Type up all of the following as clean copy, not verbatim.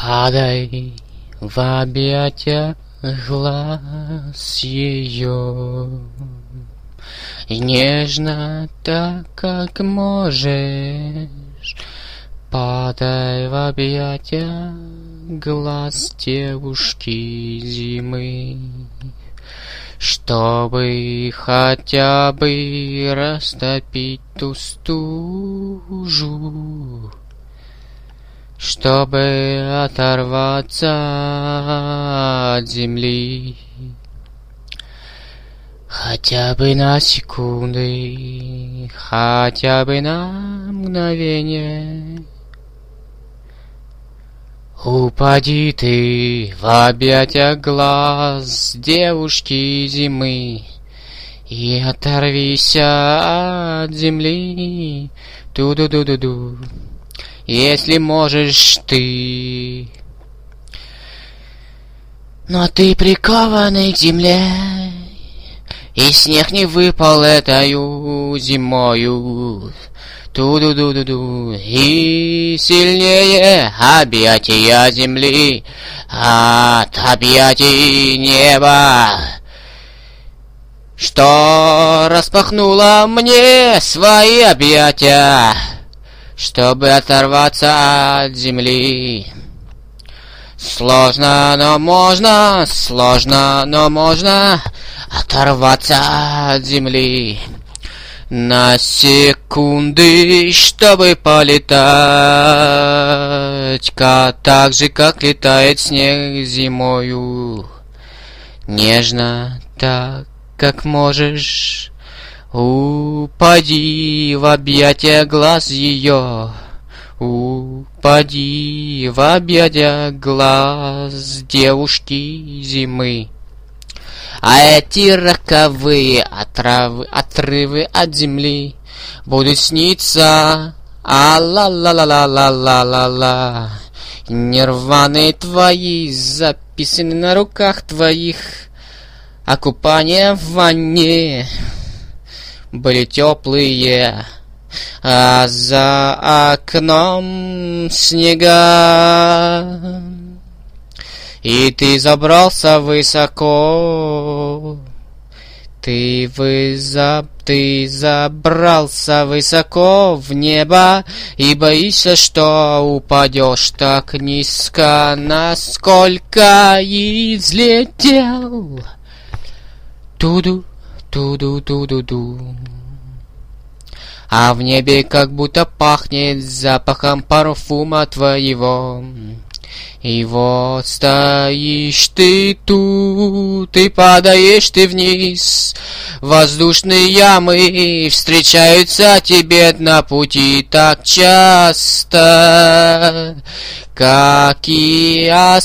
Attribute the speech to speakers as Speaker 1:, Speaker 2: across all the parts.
Speaker 1: Падай в объятия глаз ее, и нежно так, как можешь, падай в объятия глаз девушки зимы, чтобы хотя бы растопить ту стужу, чтобы оторваться от земли хотя бы на секунды, хотя бы на мгновение. Упади ты в объятия глаз девушки зимы и оторвися от земли, ту-ду-ду-ду-ду, если можешь ты. Но ты прикованный к земле, и снег не выпал этою зимою, ту-ду-ду-ду-ду, и сильнее объятия земли от объятий неба, что распахнуло мне свои объятия, чтобы оторваться от земли. Сложно, но можно оторваться от земли на секунды, чтобы полетать, так же, как летает снег зимою. Нежно, так, как можешь, упади в объятия глаз ее, упади в объятия глаз девушки зимы. А эти роковые отрывы от земли будут сниться, а-ла-ла-ла-ла-ла-ла-ла-ла. Нирваны твои записаны на руках твоих, а купания в ванне были теплые, а за окном снега. И ты забрался высоко, ты забрался высоко в небо и боишься, что упадешь так низко, насколько и взлетел. Туду, туду, туду, ду. А в небе как будто пахнет запахом парфюма твоего. И вот стоишь ты тут, и падаешь ты вниз. Воздушные ямы встречаются тебе на пути так часто, как и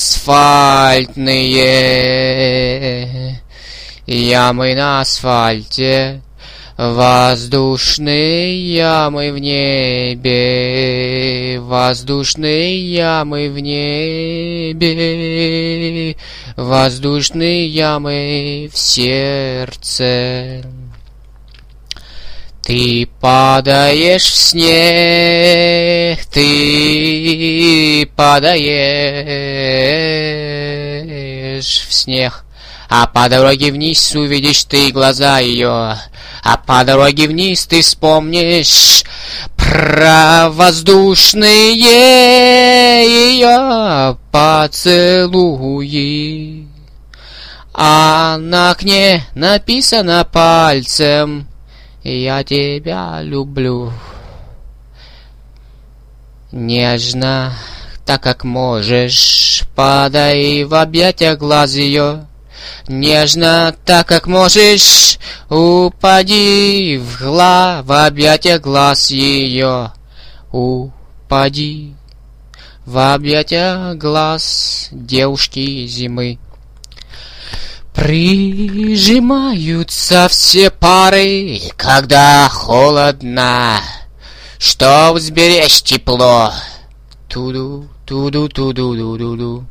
Speaker 1: асфальтные ямы на асфальте. Воздушные ямы в небе, воздушные ямы в небе, воздушные ямы в сердце. Ты падаешь в снег, ты падаешь в снег, а по дороге вниз увидишь ты глаза ее. А по дороге вниз ты вспомнишь про воздушные ее поцелуи. А на окне написано пальцем: я тебя люблю. Нежно, так как можешь, падай в объятия глаз ее. Нежно, так как можешь, упади в объятия глаз ее. Упади в объятия глаз девушки зимы. Прижимаются все пары, когда холодно, чтоб сберечь тепло. Туду, туду, туду, туду, туду.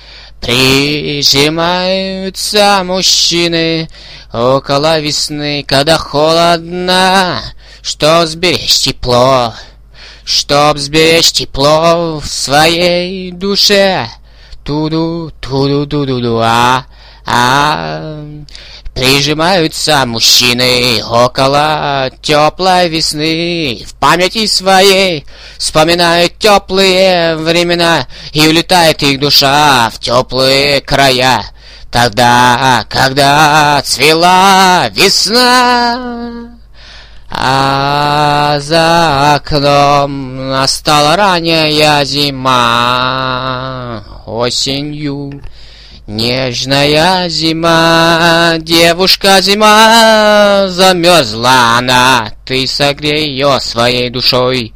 Speaker 1: Прижимаются мужчины около весны, когда холодно, чтоб сберечь тепло в своей душе. туду, туду-ду-ду-ду, Прижимаются мужчины около теплой весны, в памяти своей вспоминают теплые времена, и улетает их душа в теплые края. Тогда, когда цвела весна, а за окном настала ранняя зима. Осенью нежная зима, девушка зима, замерзла она, ты согрей ее своей душой.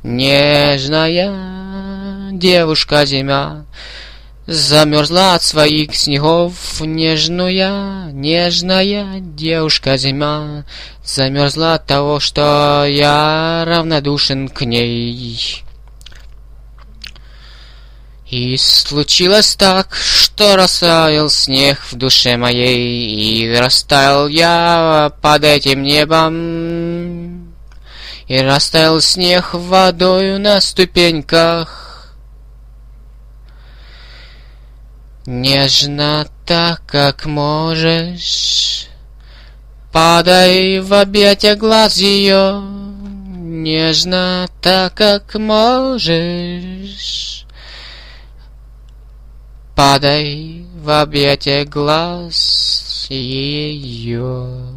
Speaker 1: Нежная девушка зима, замерзла от своих снегов, нежная девушка зима, замерзла от того, что я равнодушен к ней. И случилось так, что растаял снег в душе моей, и растаял я под этим небом, и растаял снег водою на ступеньках. Нежно так, как можешь, падай в объятия глаз ее, нежно так, как можешь, падай в объятия глаз ее.